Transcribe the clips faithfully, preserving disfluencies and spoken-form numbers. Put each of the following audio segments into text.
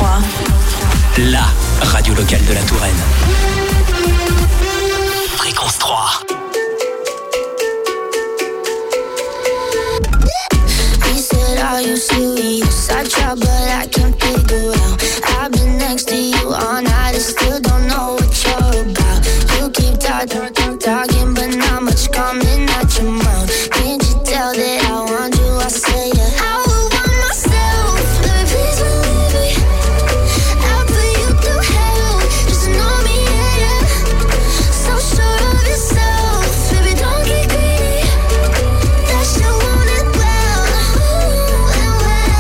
trois. La radio locale de la Touraine. Fréquence trois. He said, are you serious? I try but I can't figure out. I've been next to you all night and still don't know what you're about. You keep talking, talking but not much coming out your mouth. Can't you tell that I want you? I say yeah. I would want myself, baby, please believe me. I'll put you through hell, just to know me, yeah, yeah. So sure of yourself, baby, don't get greedy. That you want it well, ooh, and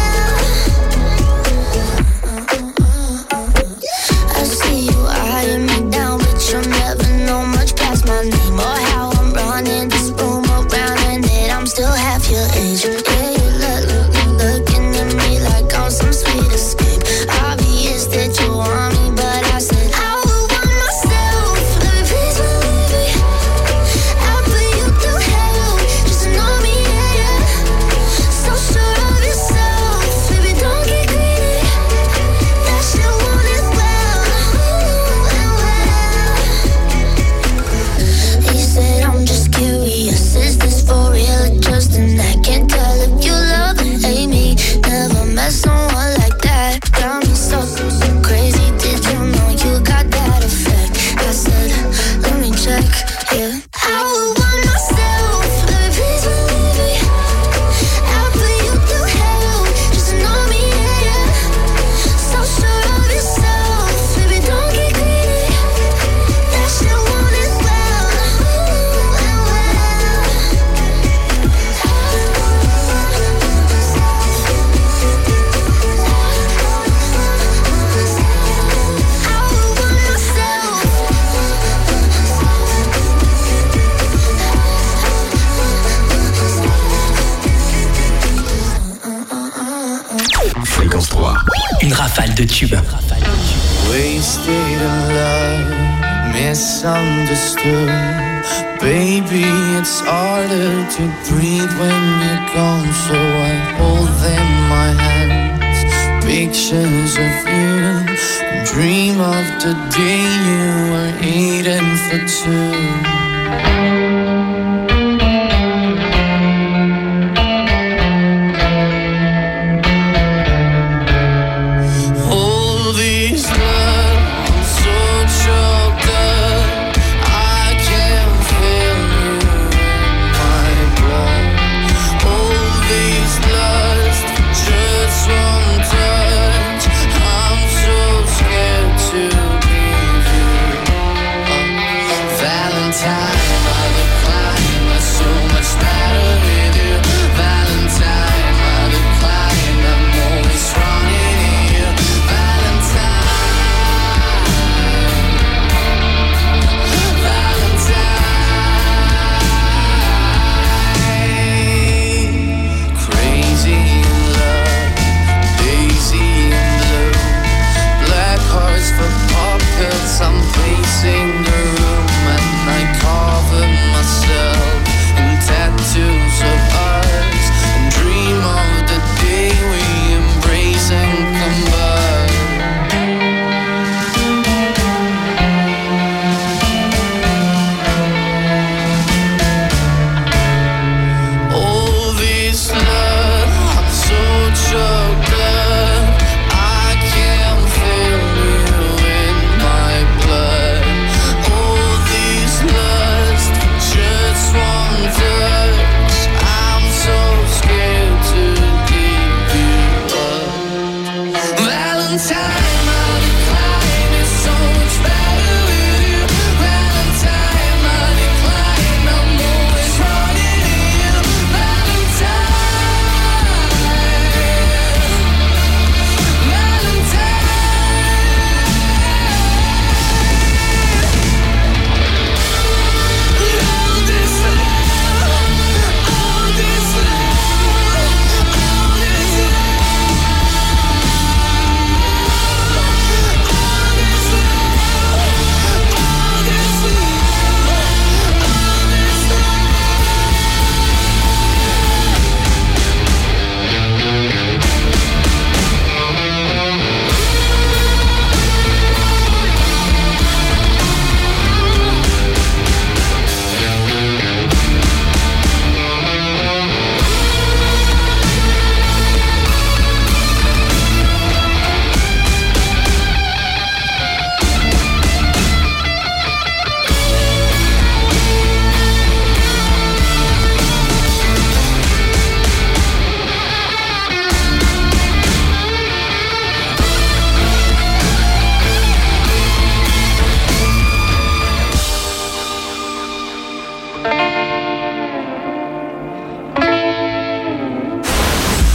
well. I see you eyeing me down, but you'll never know much past my name or how I'm running this room around and that I'm still half your age. Yeah, you look, look, looking at me like I'm some sweet escape. Obvious that you want me, but I said I would want myself, baby, please believe me. I'll put you through hell, just to know me, yeah, yeah. So sure of yourself, baby, don't get greedy. That you want it well, ooh, and well. He said I'm just curious, is this for real or just an act? Can't tell if you love or hate me. Never met someone like that. Got me so, so crazy. Did you know you got that effect? I said, let me check, yeah. I would want myself, baby, please believe me. I'll put you through hell, just to know me, yeah, yeah. So sure of yourself, baby, don't get greedy. That you want it well, ooh, and well. I would want myself. Fréquence trois. Une rafale de tubes. Wasted in love, misunderstood. Baby, it's harder to breathe when you're gone. So I hold in my hands pictures of you, and dream of the day you were eating for two. All these love, I'm so choked up. I can feel you in my blood. All these lust, just one touch. I'm so scared to leave you. Uh, Valentine,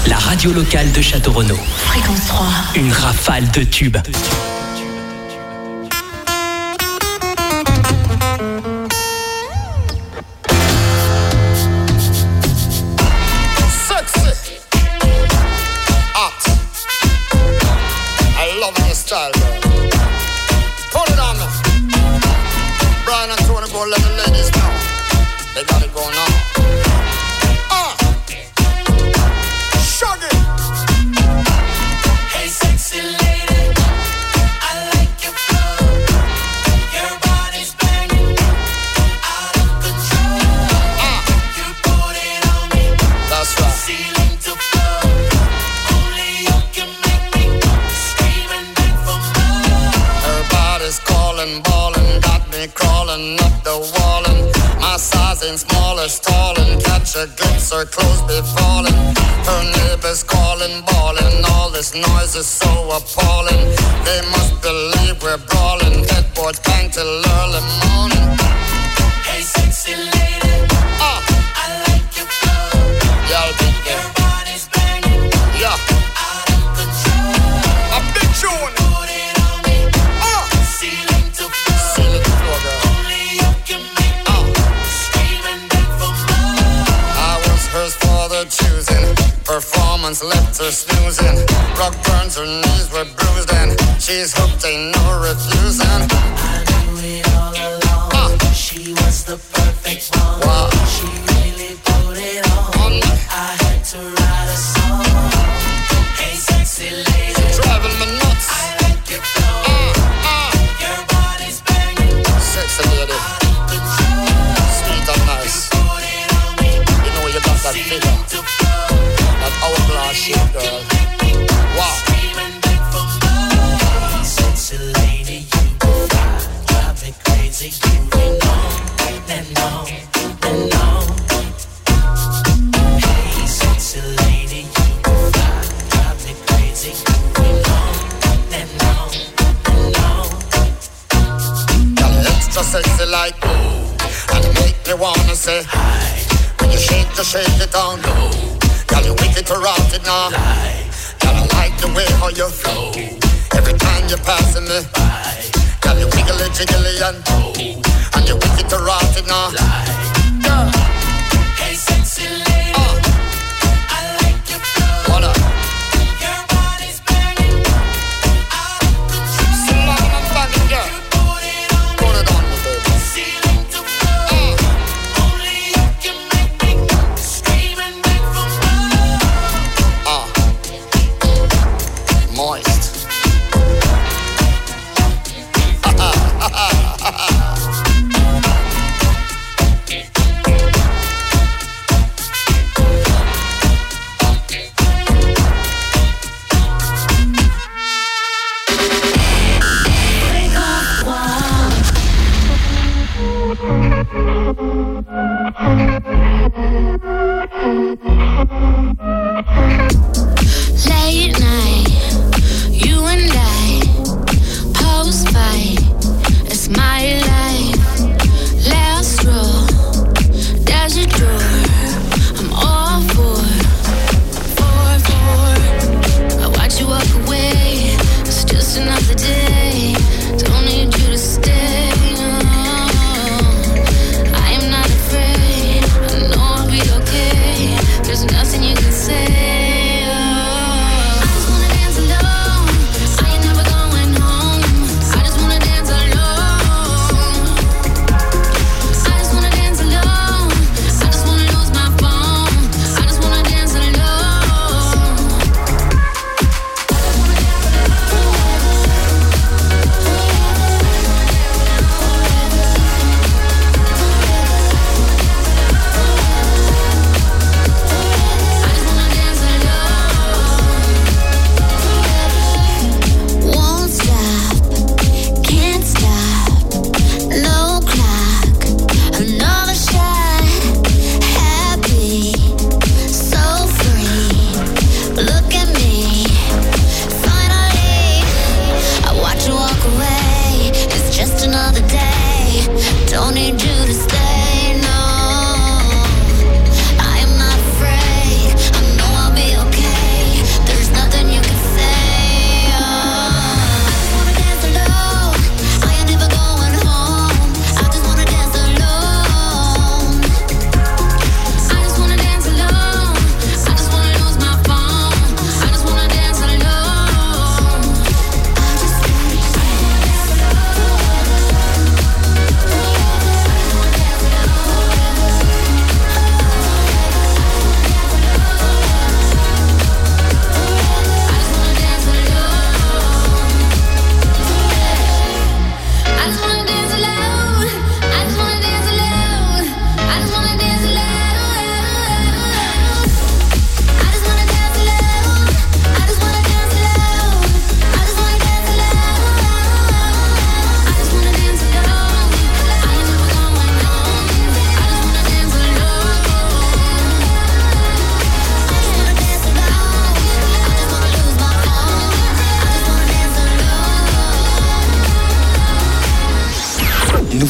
La radio locale de Châteaurenaud. Fréquence trois. Une rafale de tubes. Style, girl. Put it on me. Brian and Tony go let the ladies know. They got it going on. Uh. Shug it. Hey, sexy lady, I like your flow. Your body's banging, out of control. Uh. You put it on me. That's right. Ceiling to floor. Only you can make me scream and beg for more. Her body's calling, ballin', got me crawling up the wall. And my size ain't small as tall. And catch a glimpse, her clothes be falling. Her neighbors calling, bawling. All this noise is so appalling. They must believe we're brawling. Headboard bang till early morning. Hey, sexy lady, Uh, I like your flow. y'all be Your there. body's banging, Yeah, out of control. a big tune. Put it on me, Uh, ceiling to floor. seal it floor, girl. Only you can make me scream and beg for more. I was hers for the choosing. Performance left her snoozing. Rock burns, her knees were bruised, and she's hooked, ain't no refusing. I knew it all along. Uh. She was the perfect one. Wow. She really put it on. On me. I had to write a song. Hey, sexy lady, Driving me nuts. I like your flow. Uh, uh, Your body's banging, sexy lady, out of control. sweet and nice. Put it on me, You know you got that figure, ceiling to floor. that hourglass shape, girl. Wow. Scream and beg for more. Hey, sexy lady, you fly, drive me crazy. You ain't on and on and on. Hey, sexy lady, you fly, drive me crazy. You ain't on and on and on. Girl, extra sexy like ooh, and make me wanna say hi. When you shake, you shake it down low. Girl, you wicked to rock it now. Girl, I like the way how you flow. Every time you're passing me by. Girl, you wiggly jiggly and oh, and you wicked to rock it now. Girl, Hey, sexy lady, uh, I like your flow. what up? Your body's banging, out of control. Slamming and banging, girl. Put it on me, Put it on me, baby. ceiling to floor. Uh, Only you can make me scream and beg for more. uh, moist.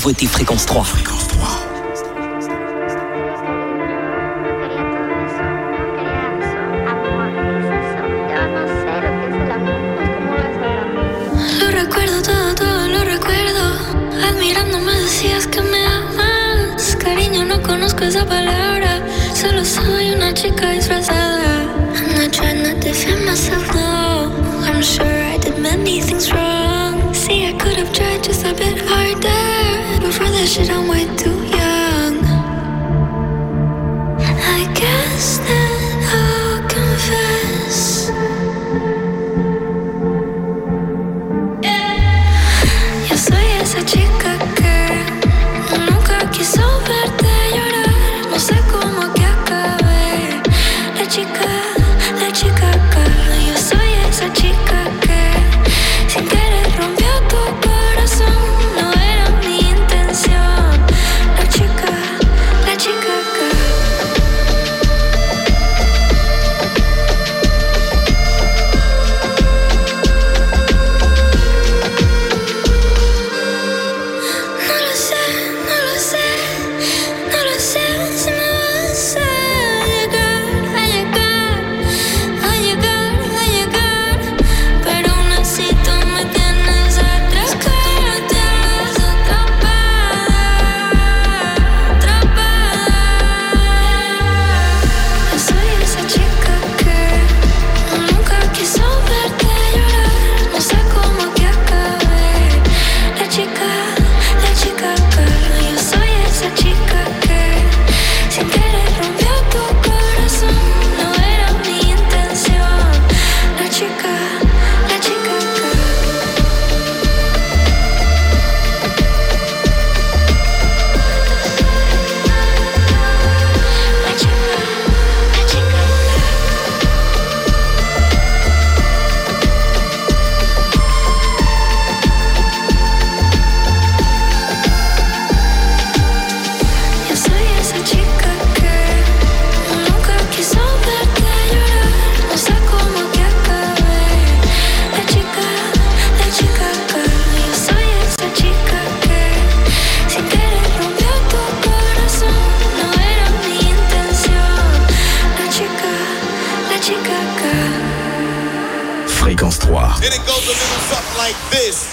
nouveauté Fréquence trois. Fréquence trois. Lo recuerdo todo, todo lo recuerdo. Admirándome decías que me amas. Cariño, no conozco esa palabra. Solo soy una chica disfrazada. I'm not trying to defend myself, no. I'm sure I did many things wrong. See, I could have tried just a bit harder. But for that shit, I'm way too young. I guess that I'll confess. Yo soy esa chica que nunca quiso verte llorar. No sé cómo que acabé. La chica, la chica que yo soy esa chica que sin querer rompió tu corazón. No era mi intención. La chica, la chica que no lo sé, no lo sé, no lo sé si me vas a llegar, a llegar, a llegar, a llegar. Pero aún así tú me tienes atrapada, me tienes atrapada, atrapada. Yo soy esa chica que nunca quiso verte llorar. No sé cómo que acabé. La chica, la chica que yo soy esa chica que sin querer rompió tu corazón. No era mi intención. La chica, la chica que la chica, la chica Yo soy esa chica que nunca quiso verte llorar. No sé cómo que acabé. La chica, la chica que yo soy esa chica que sin querer rompió tu corazón. No era mi intención. La chica, la chica que Fréquence trois. And it goes a little something like this.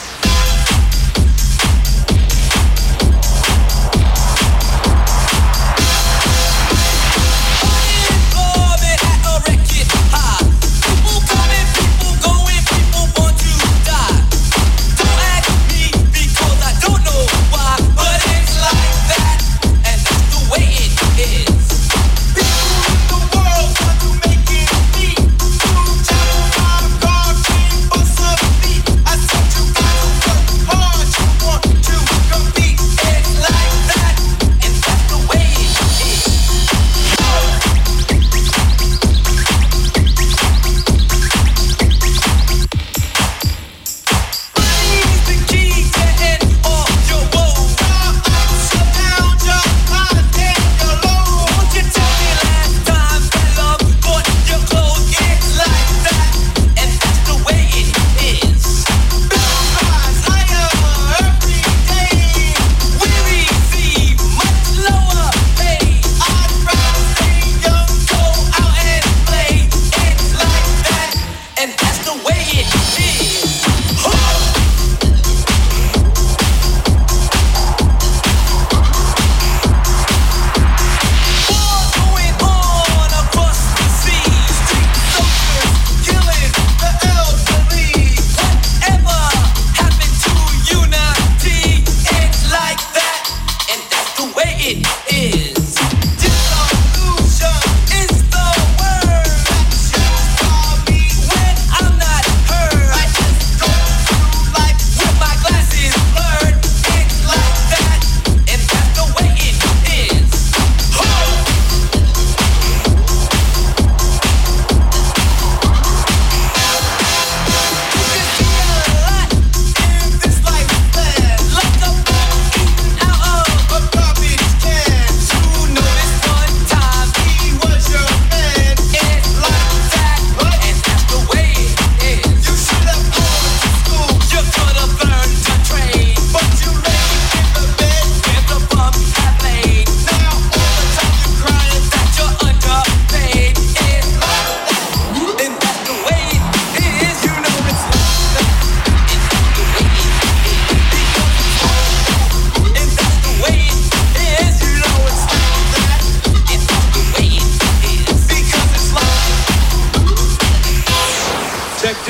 I said you got to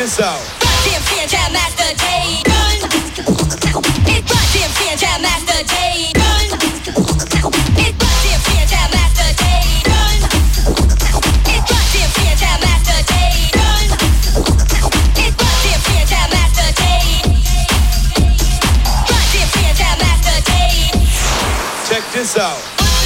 this out. Jam Fan Jam Master Day. It's Jam Fan Jam Master Day. It's Jam Fan Jam Master Day. It's Jam Fan Jam Master Day. It's Jam Fan Jam Master Day. Jam Fan Jam Master Day. Check this out.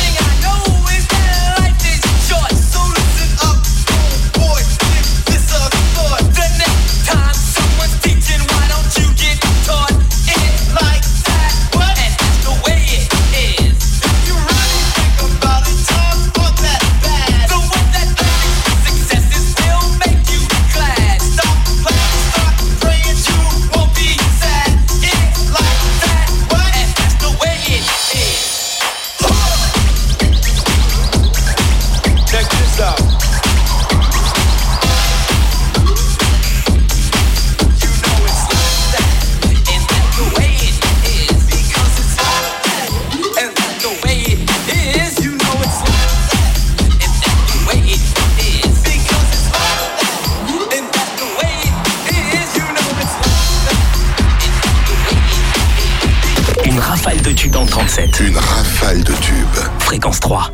Une rafale de tubes. Fréquence trois.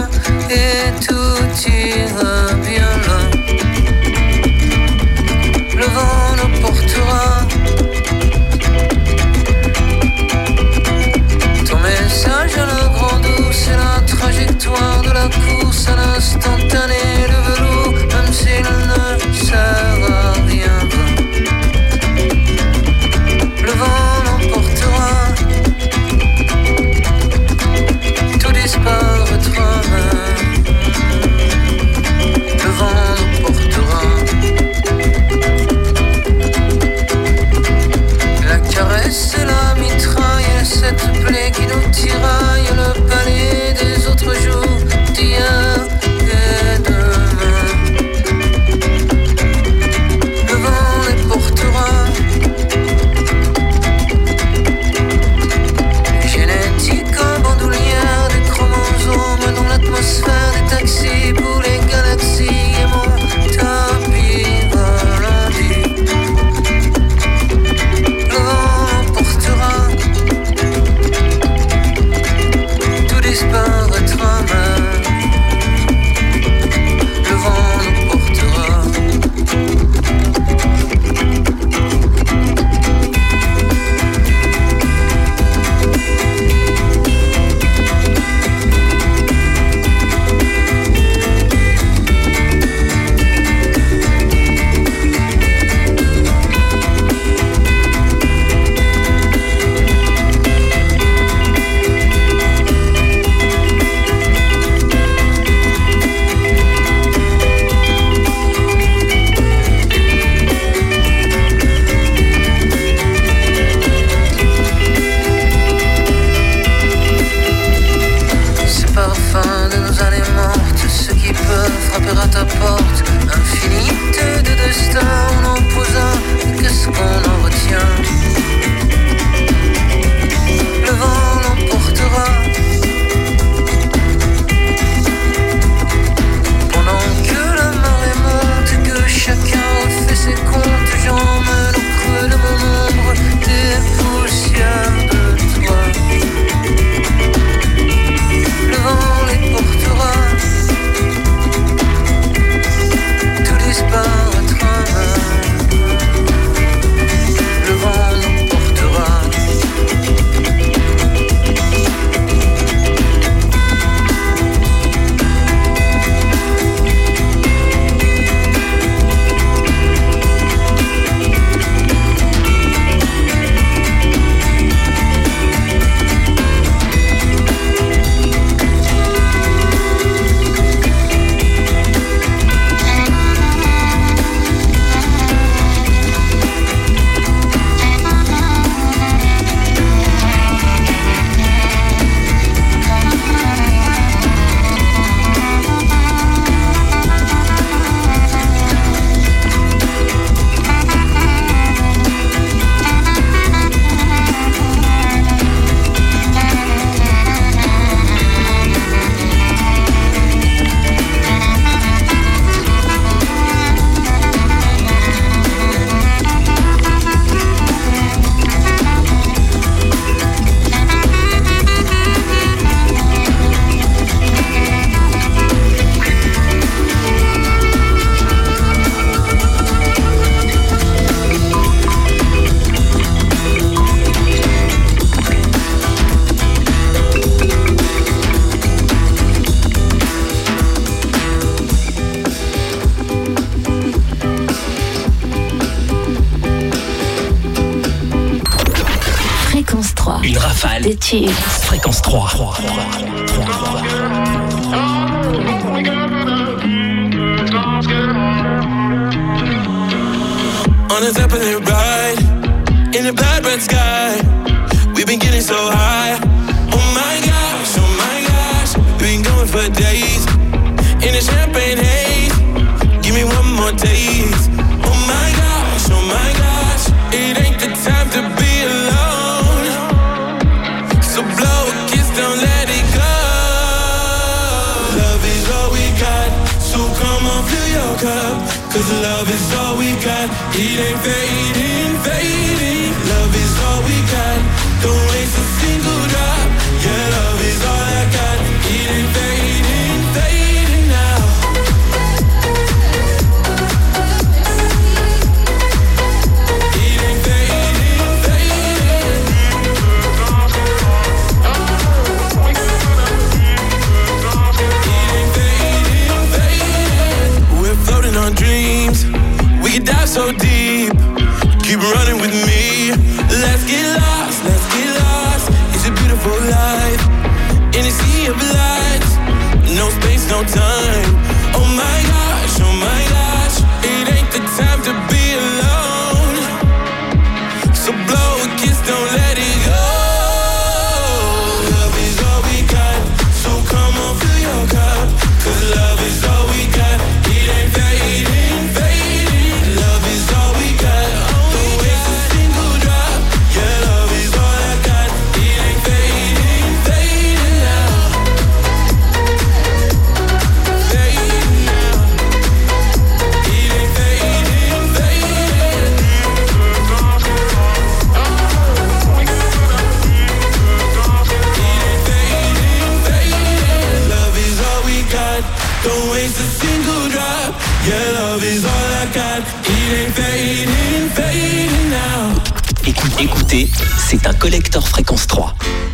Et tout ira bien là. Une rafale de tubes. Fréquence trois. On the top of the ride, in the bad red sky, we've been getting so high. Oh my gosh, oh my gosh, we've been going for days, in the champagne haze, give me one more taste. Oh my gosh, oh my gosh, it ain't the time to be alone, so blow a kiss, don't let it go. Love is all we got, so come on, fill your cup, cause love is all we got. It ain't fading, fading. Love is all we got. Don't waste a single drop. Yeah, love is all I got. It ain't fading, fading now. It ain't fading, fading. It ain't fading, fading. We're floating on dreams. We can dive so deep, keep running with me. Let's get lost, let's get lost. It's a beautiful life, in a sea of lights. No space, no time. Oh my gosh, oh my gosh, it ain't the time to be alone, so blow a kiss, don't let it go. Love is all we got, so come on, fill your cup, cause love is all we got. It ain't fading, fading. Love is all we got. Don't waste a single drop. Yeah, love is all I got. It ain't fading, fading now. Fading now. It ain't fading, fading. It ain't fading, fading. Love is all we got. Don't waste a single drop. Yeah, love is all I got. It ain't fading, fading now. Écoutez, écoutez, c'est un collector Fréquence trois.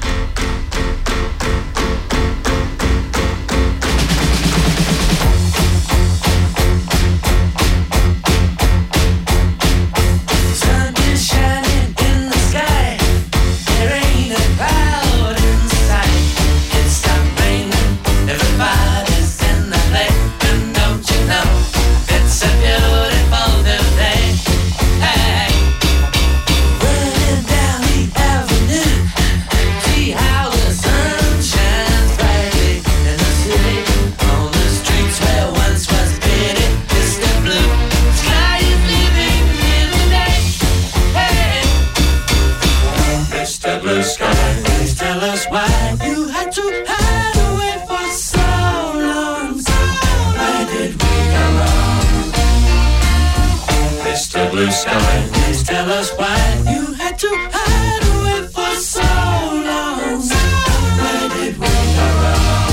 Sun is shining in the sky. There ain't a cloud in sight. It stopped raining. Everybody's in the lake. And don't you know, it's a beautiful new day. Hey, running down the avenue, see how the sun shines brightly in the city. On the streets where once was pity, Mister Blue Sky is living in the day. Hey, Mister Blue Sky, please tell us why you had to hide away for so long. Where did we go wrong? Mister Blue Sky, please tell us why you had to hide away for so long. Where did we go wrong?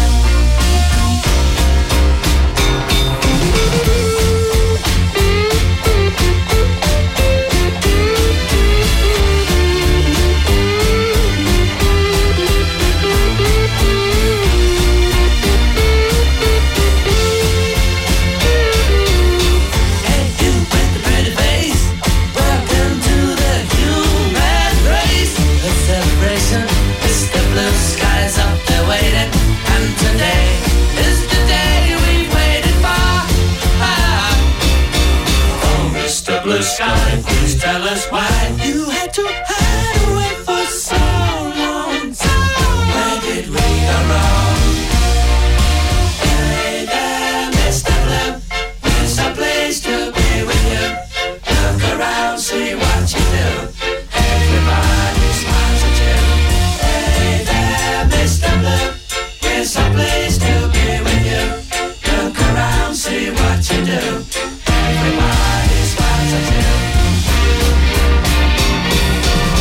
Hey, you with the pretty face, welcome to the human race. A celebration, Mister Blue Sky's up there waiting, and today is the day we waited for. Ah. Oh, Mister Blue Sky, please tell us why you had to hide away for so long. Where did we go wrong? Hey there, Mister Blue, it's a place to be with you. Look around, see what you do. Everybody smiles at you. Hey there, Mister Blue, it's a place to be with you. Look around, see what you do. Everybody smiles at you.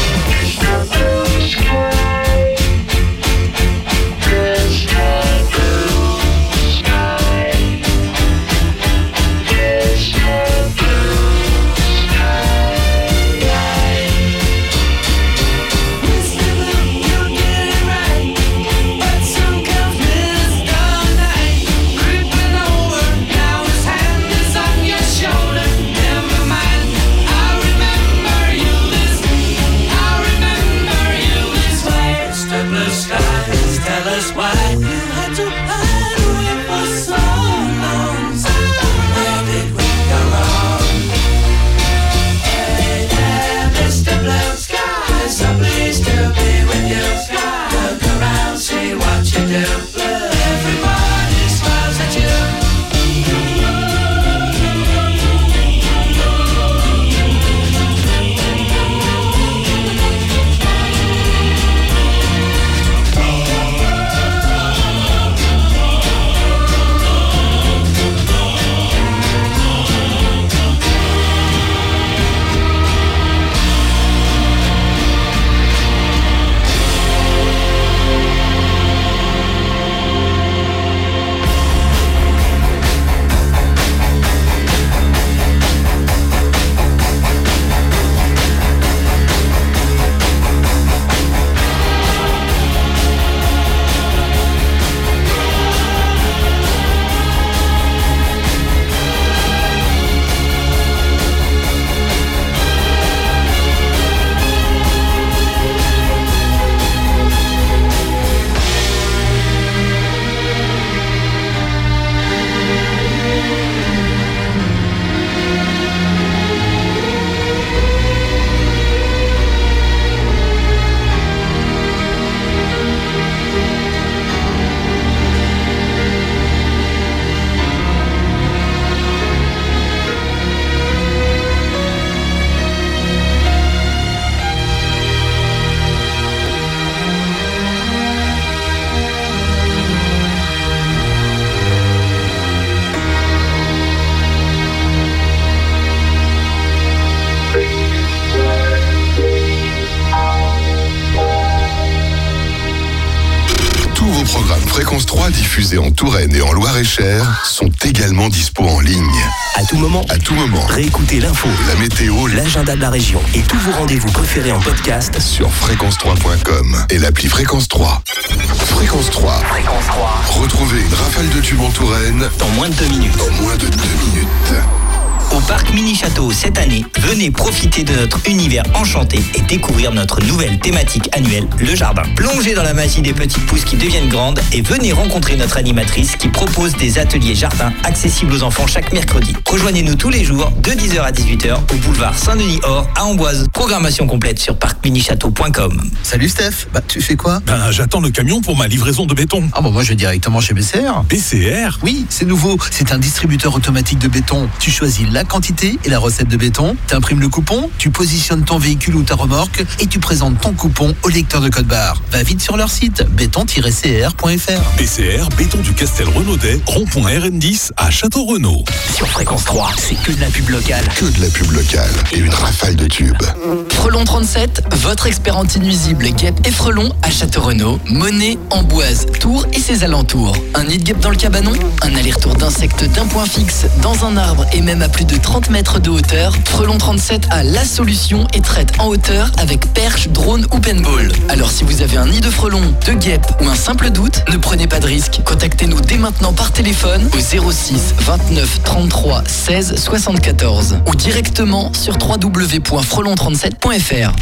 Fréquence trois diffusées en Touraine et en Loir-et-Cher sont également dispo en ligne. À tout moment, À tout moment, réécoutez l'info, la météo l'agenda de la région et tous vos rendez-vous préférés en podcast sur fréquence trois point com et l'appli Fréquence trois. Fréquence trois. Fréquence trois. Retrouvez une rafale de tubes en Touraine dans moins de deux minutes. en moins de deux minutes. Au parc Mini Château cette année, venez profiter de notre univers enchanté et découvrir notre nouvelle thématique annuelle, le jardin. Plongez dans la magie des petites pousses qui deviennent grandes et venez rencontrer notre animatrice qui propose des ateliers jardin accessibles aux enfants chaque mercredi. Rejoignez-nous tous les jours de dix heures à dix-huit heures au boulevard Saint-Denis-Or à Amboise. Programmation complète sur parc mini château point com. Salut Steph, bah tu fais quoi? Ben j'attends le camion pour ma livraison de béton. Ah bah moi je vais directement chez B C R. B C R? Oui, c'est nouveau, c'est un distributeur automatique de béton. Tu choisis la quantité et la recette de béton, t'imprimes le coupon, tu positionnes ton véhicule ou ta remorque et tu présentes ton coupon au lecteur de code barre. Va vite sur leur site béton tiret c r point f r. B C R, béton du Castel Renaudet, rond-point R N dix à Château-Renaud. Sur Fréquence trois, c'est que de la pub locale. Que de la pub locale et une rafale de tubes. Frelon trente-sept, votre expert anti-nuisible guêpe et frelon à Château-Renaud, Monet, Amboise, Tours et ses alentours. Un nid de guêpe dans le cabanon, un aller-retour d'insectes d'un point fixe dans un arbre et même à plus de trente mètres de hauteur, Frelon trente-sept a la solution et traite en hauteur avec perche, drone ou paintball. Alors si vous avez un nid de frelon, de guêpe ou un simple doute, ne prenez pas de risque. Contactez-nous dès maintenant par téléphone au zéro six vingt-neuf trente-trois seize soixante-quatorze ou directement sur w w w point frelon trente-sept point f r.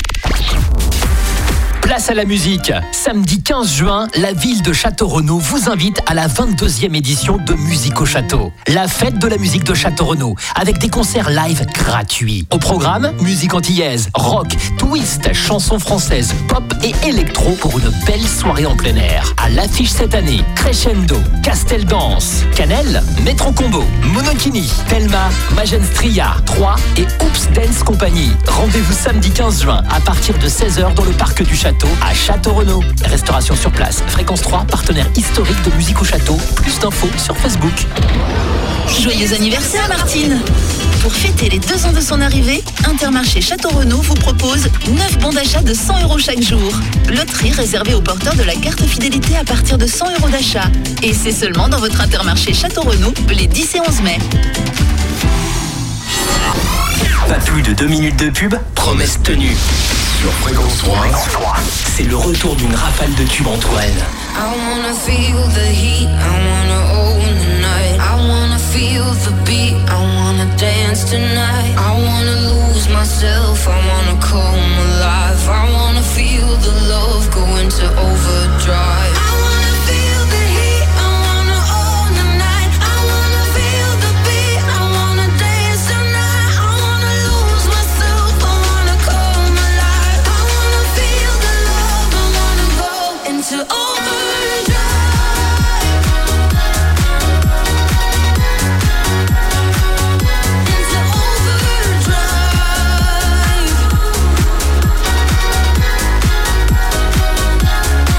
Place à la musique. Samedi quinze juin, la ville de Château-Renaud vous invite à la vingt-deuxième édition de Musique au Château. La fête de la musique de Château-Renaud, avec des concerts live gratuits. Au programme, musique antillaise, rock, twist, chansons françaises, pop et électro pour une belle soirée en plein air. À l'affiche cette année, Crescendo, Castel Dance, Canel, Metro Combo, Monokini, Telma, Magenstria, trois et Oops Dance Company. Rendez-vous samedi quinze juin à partir de seize heures dans le parc du Château à Château-Renaud. Restauration sur place. Fréquence trois, partenaire historique de Musique au Château. Plus d'infos sur Facebook. Joyeux anniversaire Martine! Pour fêter les deux ans de son arrivée, Intermarché Château-Renaud vous propose neuf bons d'achat de cent euros chaque jour. Loterie réservée aux porteurs de la carte fidélité à partir de cent euros d'achat. Et c'est seulement dans votre Intermarché Château-Renaud les dix et onze mai. Pas plus de deux minutes de pub, promesse tenue. Sur Fréquence trois, c'est le retour d'une rafale de tubes en Touraine. I wanna feel the heat, I wanna own the night. I wanna feel the beat, I wanna dance tonight. I wanna lose myself, I wanna come alive. I wanna feel the love go into overdrive. I wanna feel the heat, I wanna own the night. I wanna feel the beat, I wanna dance tonight. I wanna lose myself, I wanna come alive. I wanna feel the love, I wanna go into overdrive. Into overdrive.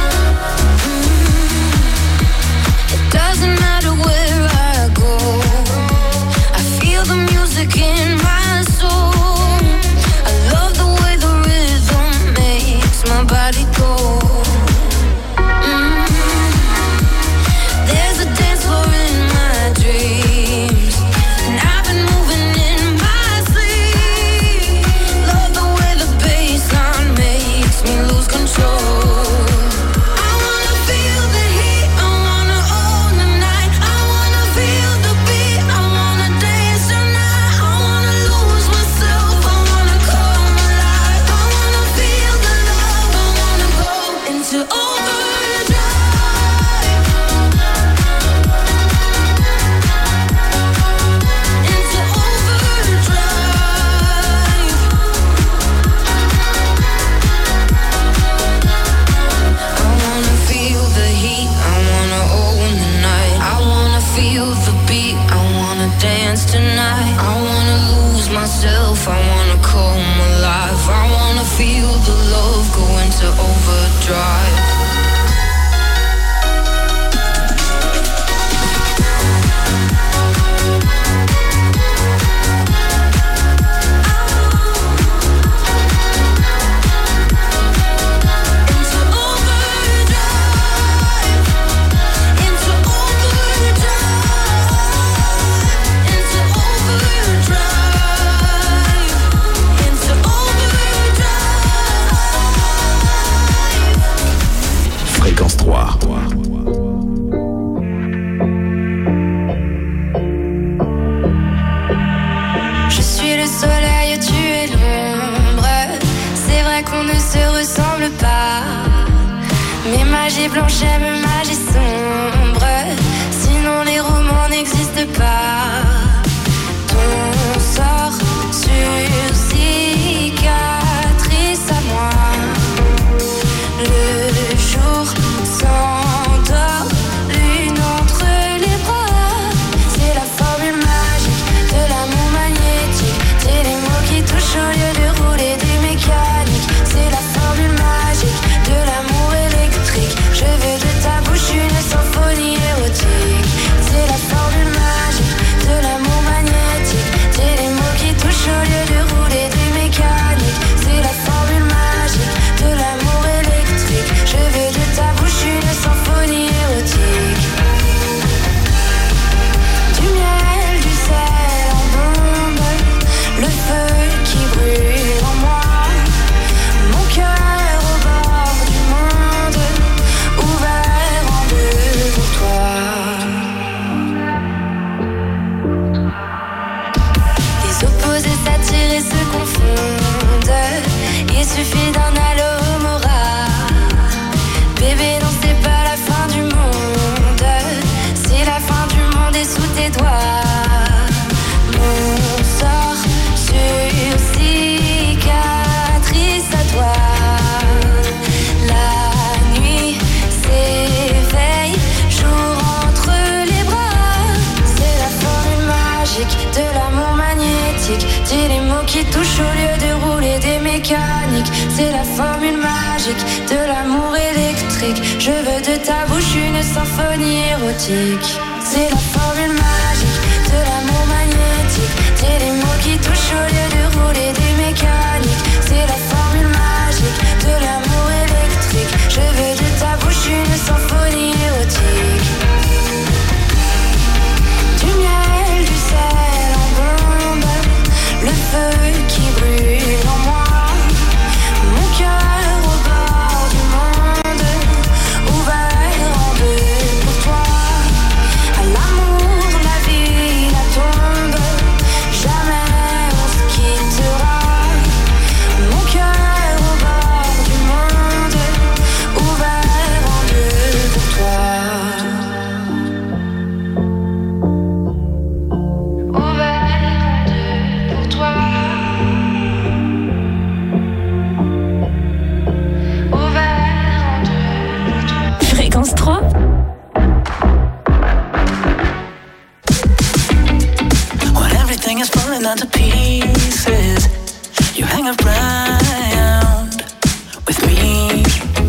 magie blanche, j'aime magie sombre. Sinon les romans n'existent pas. Ton sort sur cicatrice à moi. Le jour s'endort, l'une entre les bras. C'est la formule magique de l'amour magnétique. C'est les mots qui touchent au lieu de rouler des mécaniques. C'est la formule magique de l'amour électrique. Je veux de ta bouche une symphonie érotique. C'est la formule magique de l'amour magnétique. C'est les mots qui touchent au lieu de rouler des mécaniques. C'est la formule magique de l'amour électrique. Je veux de ta bouche une symphonie érotique. Du miel, du sel en bombe, le feu qui brûle en moi. Mon cœur au bord du monde, ouvert en deux pour toi. Les opposés s'attirent et se confondent. Il suffit d'un halo Mora. Bébé, non, c'est pas la fin du monde. C'est la fin du monde et sous tes doigts. Mon sort sur cicatrice à toi. La nuit s'éveille, jour entre les bras. C'est la formule magique de l'amour magnétique. Dis les mots qui touchent au lieu de rouler des mécaniques. C'est la formule magique de l'amour électrique. Je veux de ta bouche une symphonie érotique. C'est la formule magique de l'amour magnétique. C'est les mots qui touchent au lieu de rouler des mécaniques. C'est la formule magique de l'amour électrique. Je veux de ta bouche une symphonie érotique. Du miel, du sel en bombe, le feu qui brûle en moi. Mon cœur au bord du monde, ouvert en deux pour toi. À l'amour, la vie, la tombe, jamais on se quittera. Mon cœur au bord du monde, ouvert en deux pour toi. Fréquence trois. When everything is falling into pieces, you hang around with me.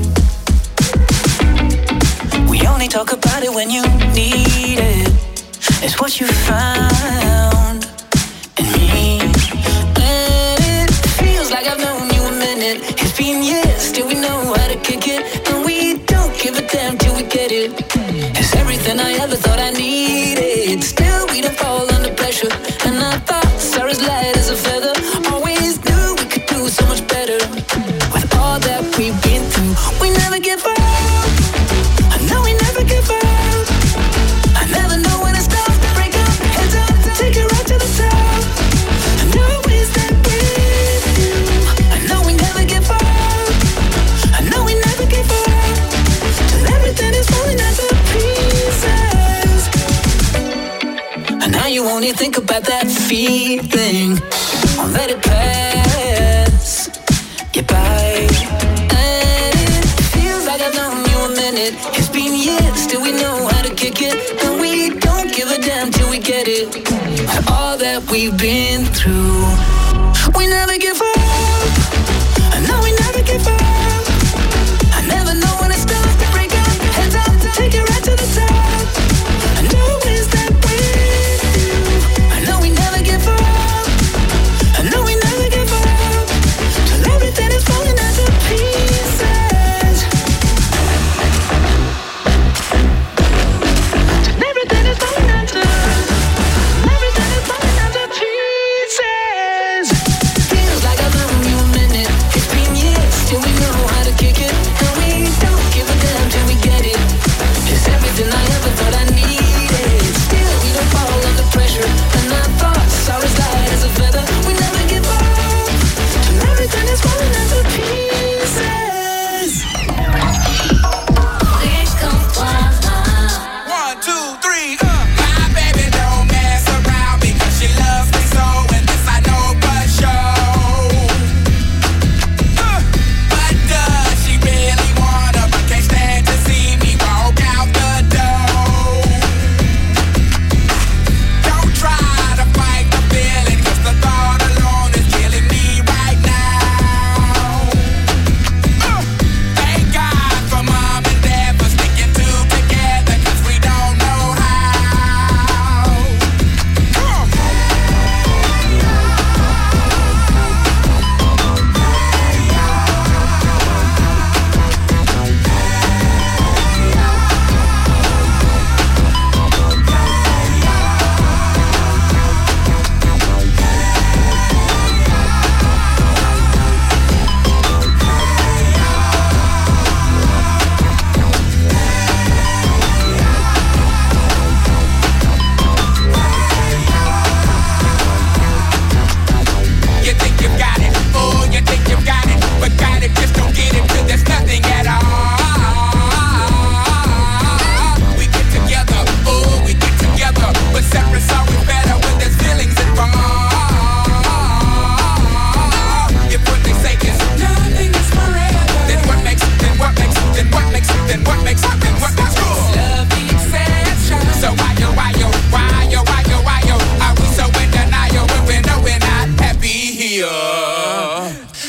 We only talk about it when you need it. It's what you found in me. And it feels like I've known you a minute. It's been years, still we know how to kick it. And we don't give a damn till we get it. It's everything I ever thought I needed. Still we don't fall under pressure. And I thought Sarah's light as a feather. Always knew we could do so much better. With all that we've been through, we never give up. I know we never give up. I never know when it's time to break up. Heads up, take it right to the top. I know it's that with you. I know we never give up. I know we never give up. Till everything is falling into pieces. And now you only think about that feeling. Won't let it pass you by. And it feels like I've known you a minute. It's been years, still we know how to kick it. And we don't give a damn till we get it. All that we've been through, we never give up. I know we never give up. I never know when it's time to break up. Heads up, take it right to the top. I know it's that with you. I know we never give up. I know we never give up. Till everything is falling into pieces. Till everything is falling into. Everything is falling into pieces.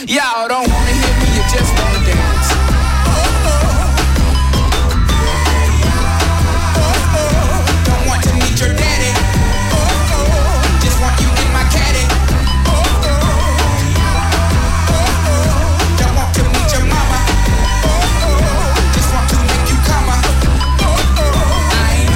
Y'all don't wanna hear me, you just wanna dance. Don't want to meet your daddy. Just want you in my caddy. Don't want to meet your mama. Just want to make you come up. I'm,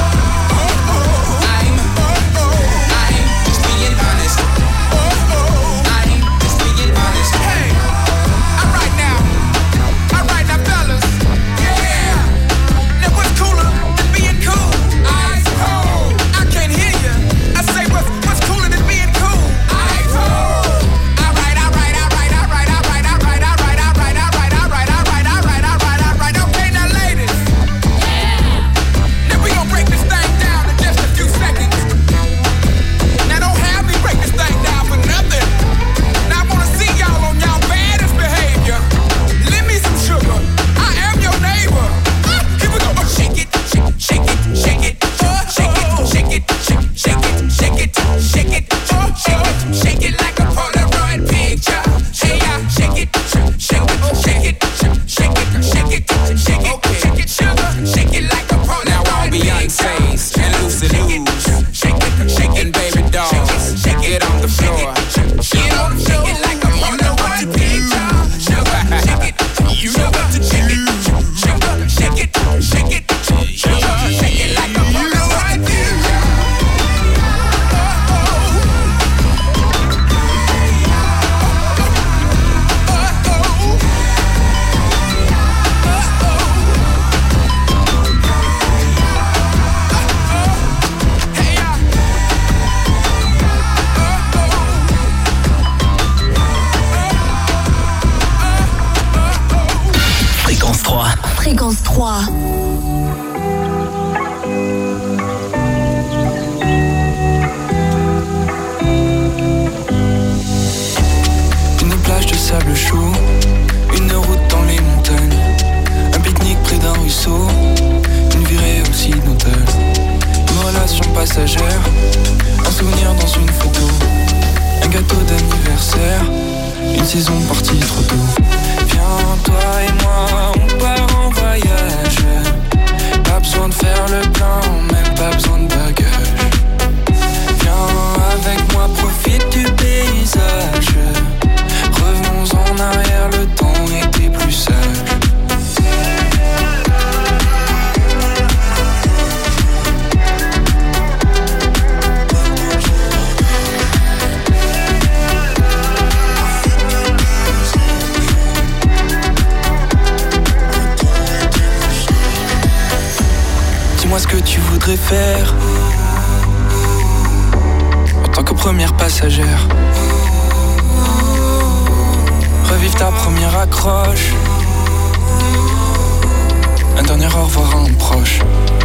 I'm, I'm just being honest. I'm just being honest. Hey, alright now, alright now, fellas. Yeah, now what's cooler than being cool? Ice cold. I can't hear you. I say what's what's cooler than being cool? Ice cold. Alright, alright, alright, alright, alright, alright, alright, alright, alright, alright, alright, alright, alright, alright. Okay, now ladies. Now we gon' break this thing down in just a few seconds. Now don't have me break this thing down for nothing. Now I wanna see y'all on y'all baddest behavior. Lend me some sugar. I am your neighbor. Ah, here we go. Oh, shake it, shake, shake it, shake it, oh, shake it, shake it, shake, shake it, shake it, shake it, oh, shake it, shake it like a Polaroid picture. Hey, yeah, shake it, shake, shake it, shake it, shake it, shake it, shake it, shake it, sugar, shake it like a Polaroid. Now all Beyonce's and Lucy Lou's, shake it, shake it, baby dolls, get on the floor, get on the floor like a Polaroid picture. Sugar, shake it, you know what to shake it, sugar, shake it, shake it, sugar, shake it like a Polaroid picture. Fréquence trois. Fréquence trois. Une plage de sable chaud, une route dans les montagnes, un pique-nique près d'un ruisseau, une virée occidentale, une relation passagère, un souvenir dans une photo, un gâteau d'anniversaire, une saison partie trop tôt. Viens, toi et moi, on part en voyage. Pas besoin de faire le plein, même pas besoin de bagages. Viens avec moi, profite du paysage. Revenons en arrière, le temps était plus sage. Dis-moi ce que tu voudrais faire en tant que première passagère. Revive ta première accroche, un dernier au revoir à un proche.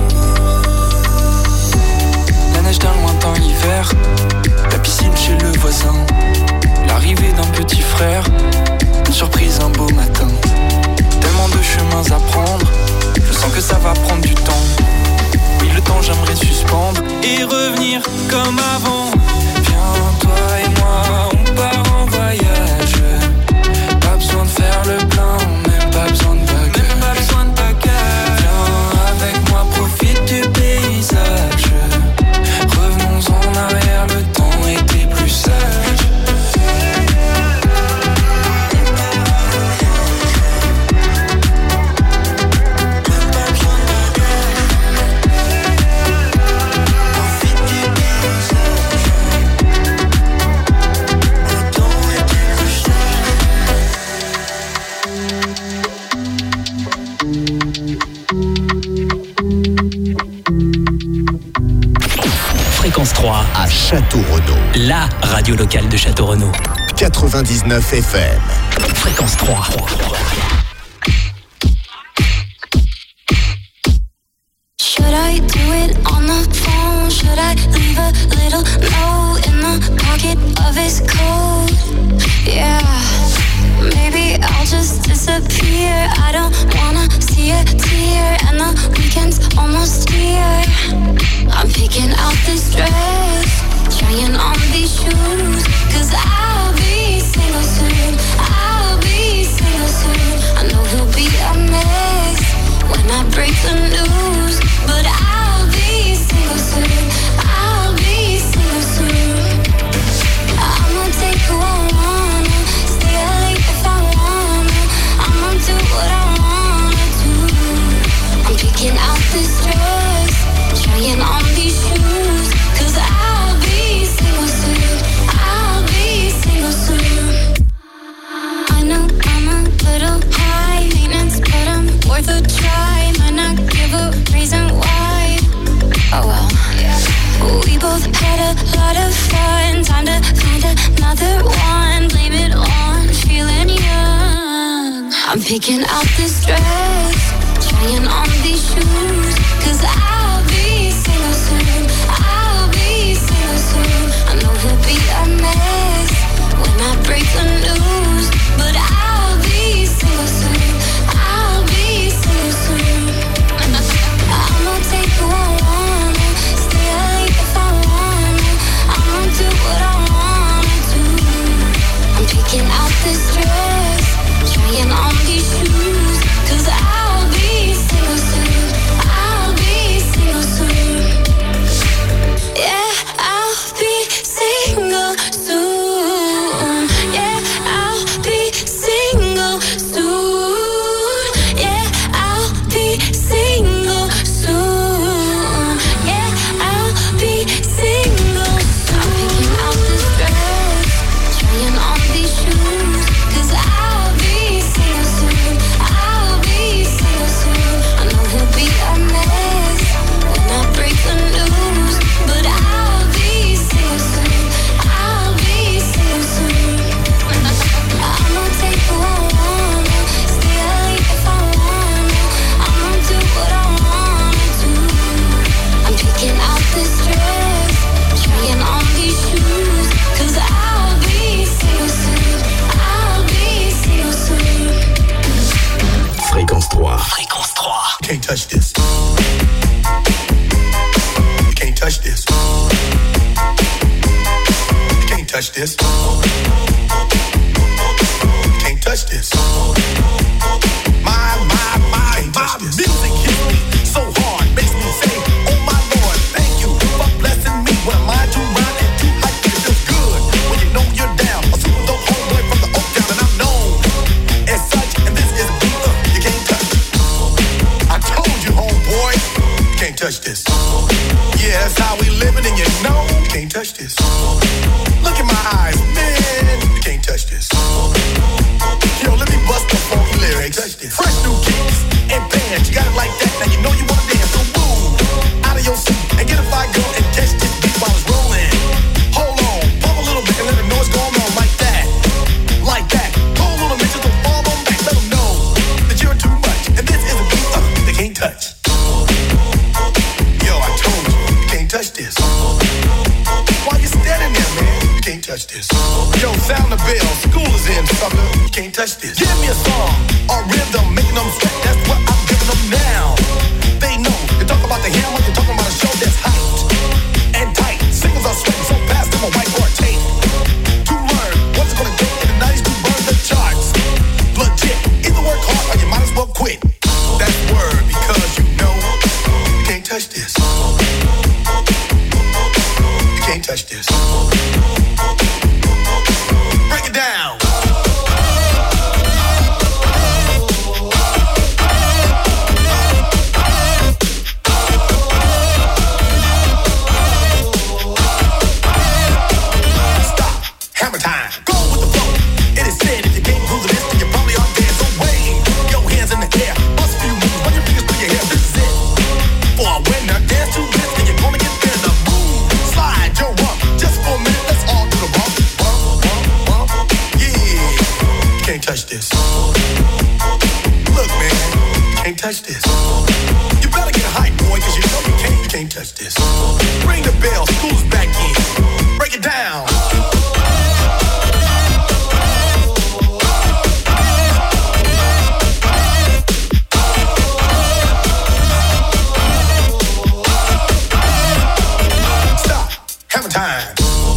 La neige d'un lointain hiver, la piscine chez le voisin, l'arrivée d'un petit frère, une surprise un beau matin. Tellement de chemins à prendre, je sens que ça va prendre du temps. Oui, le temps j'aimerais suspendre et revenir comme avant. Viens, toi et moi, on part en voyage. Pas besoin de faire le plein, même pas besoin de bagages. Même pas besoin de bagages. Viens avec moi, profite du paysage. Revenons en arrière, le temps était plus sage. Fréquence trois à Château-Renaud. La radio locale de Château-Renaud. quatre-vingt-dix-neuf F M. Fréquence trois. Should I do it on the phone? Should I leave a little note in the pocket of his coat? Yeah, maybe I'll just disappear. I don't wanna see a tear, and the weekend's almost here. I'm picking out this dress, trying on these shoes, 'cause I'll be single soon. I worth a try. Might not give a reason why. Oh well. We both had a lot of fun. Time to find another one. Blame it on feeling young. I'm picking out this dress, trying on these shoes, 'cause I'll be single soon. I'll be single soon. I know he'll be a mess when I break the news, but I'll be single soon. I'll be single soon. I'ma take who I wanna, stay late if I wanna. I'ma do what I wanna do. I'm picking out this dress, trying on these shoes, 'cause I'll be single soon. I'll be single soon. Yeah, I'll be single soon. Yeah, I'll be single soon. Yeah, I'll be single soon. Yeah, I'll be single soon. I'm picking out this dress, trying on these shoes, 'cause I'll be single soon. I'll be single soon. I know he'll be a mess when I break the news, but I'll be single soon. I'll be single soon. I'ma take who I wanna, stay late if I wanna. I'ma do what I wanna do. I'm picking out this dress, trying on these shoes, 'cause I'll be single soon. I'll be single soon. Fréquence trois. Fréquence trois. You can't touch this. You can't touch this. You can't touch this. You can't touch this. My, my, my, my music hits me so hard, makes me say, oh my Lord, thank you for blessing me. When I'm mind too round and too hype, it feels good when you know you're down. A super dope homeboy from the Oak Town, and I'm known as such. And this is a beat uh, you can't touch. I told you, homeboy, you can't touch this. Yeah, that's how we living, and you know you can't touch this. Look in my eyes, man, you can't touch this. Yo, let me bust the funky lyrics. Fresh new kicks and bands, you got it like that. Now you know you wanna dance, so move out of your seat and get a fire girl and catch this beat while it's rolling. Hold on, pump a little bit and let them know what's going on like that, like that. Cold little bitches don't fall on back, let them know that you're too much, and this is a beat uh, they can't touch. Yo, I told you, you can't touch this. Why you standing there, man? You can't touch this. Yo, sound the bell, school is in, sucker. You can't touch this. Give me a song or rhythm, making them sweat. That's what I'm giving them now. They know. You talk about the hammer, you're talking about a show that's hyped and tight. Singles are sweating so fast, them a whiteboard tape. To learn what's it gonna take in the nineties to burn the charts. Legit. Either work hard or you might as well quit. That's word because you know you can't touch this. You can't touch this. Break it down. Stop. Hammer time. Go with the flow. It is said if you can't prove this, then you probably aren't there. So wave your hands in the air. Bust a few moves. Run your fingers through your hair. This is it. For a winner, dance to this, and you're gonna get there. The move. Slide your rump. Just for a minute, let's all do the bump. Bump, bump, bump. Yeah. You can't touch this. Look, man. You can't touch this. You better get hype, boy, cause you know you can't, you can't touch this. Ring the bell, school's back in. Break it down. Stop. Hammer time.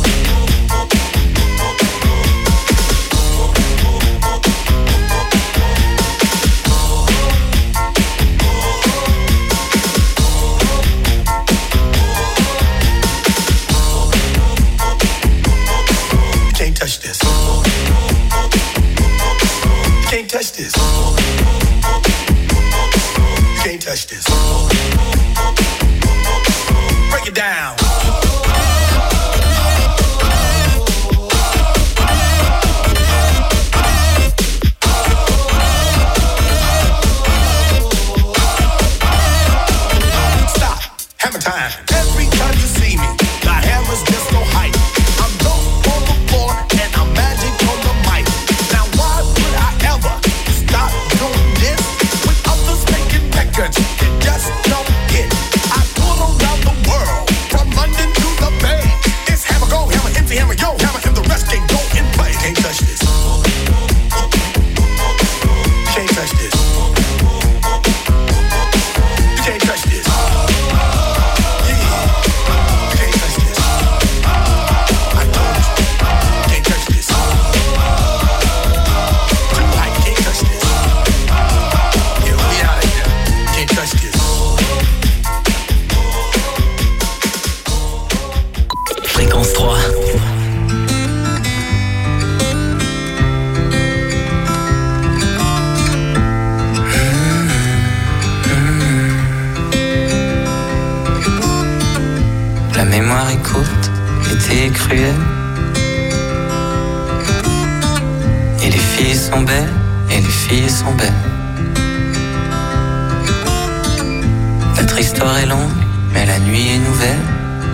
Touch this. You can't touch this. You can't touch this. Break it down. L'été est cruel. Et les filles sont belles, et les filles sont belles. Notre histoire est longue, mais la nuit est nouvelle.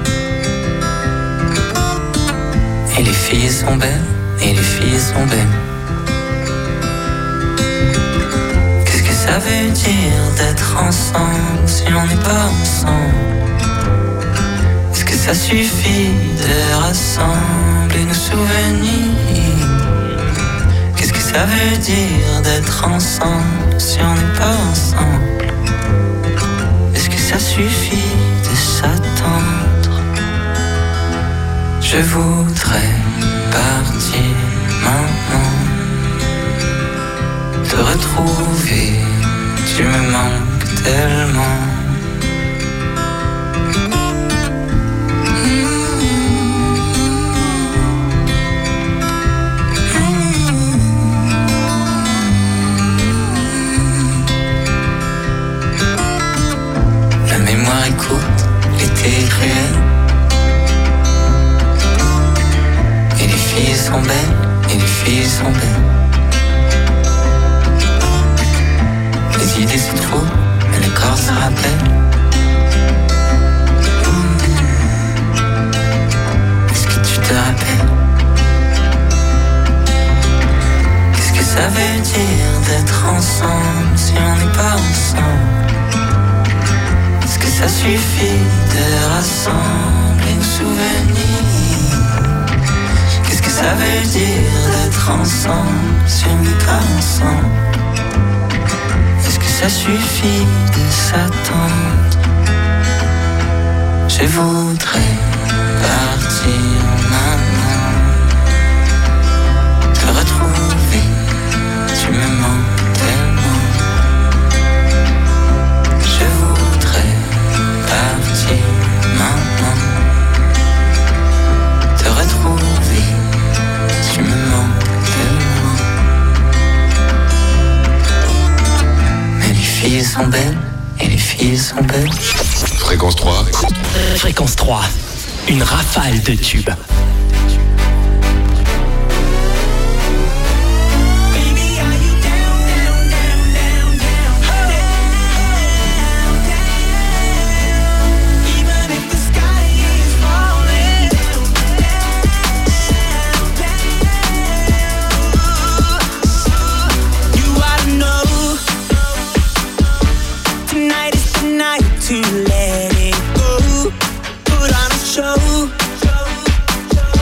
Et les filles sont belles, et les filles sont belles. Qu'est-ce que ça veut dire d'être ensemble si on n'est pas ensemble? Est-ce que ça suffit de rassembler nos souvenirs? Qu'est-ce que ça veut dire d'être ensemble si on n'est pas ensemble? Est-ce que ça suffit de s'attendre? Je voudrais partir maintenant, te retrouver, tu me manques tellement. La mémoire est courte, l'été est cruel. Et les filles sont belles, et les filles sont belles. Les idées se trouvent, mais le corps se rappelle. Est-ce que tu te rappelles? Qu'est-ce que ça veut dire d'être ensemble si on n'est pas ensemble? Est-ce que ça suffit de rassembler nos souvenirs? Qu'est-ce que ça veut dire d'être ensemble si on n'est pas ensemble? Est-ce que ça suffit de s'attendre? Je voudrais partir maintenant, te retrouver, tu me manques tellement. Je voudrais partir maintenant, te retrouver, tu me manques tellement. Mais les filles sont belles, et les filles sont belles. Fréquence trois. Fréquence trois, une rafale de tubes. To let it go, put on a show.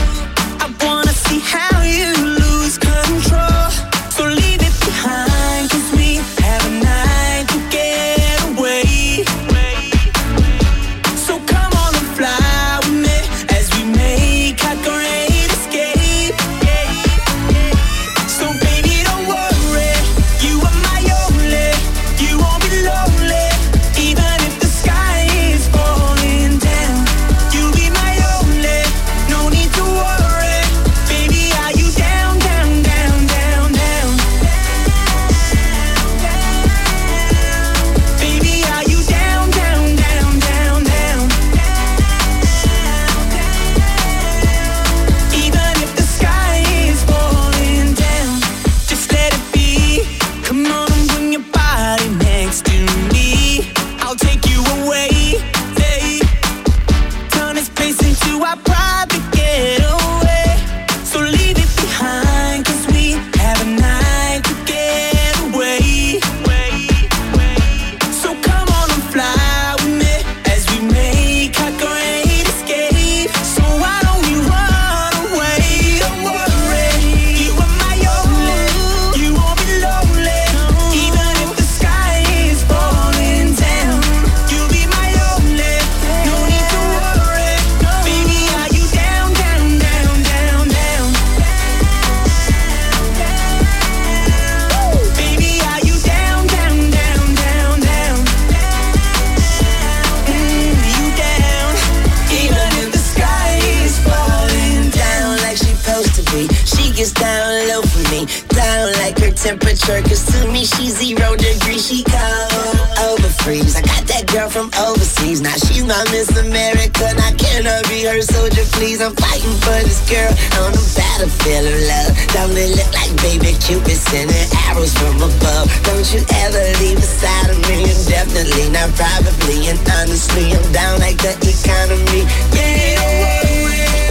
temperature, cause to me she's zero degrees, she cold. Over freeze, I got that girl from overseas. Now she's my Miss America, now can I be her soldier, please? I'm fighting for this girl on the battlefield of love. Don't it look like baby Cupid sending arrows from above? Don't you ever leave beside of me, and definitely not probably. And honestly, I'm down like the economy. Yeah.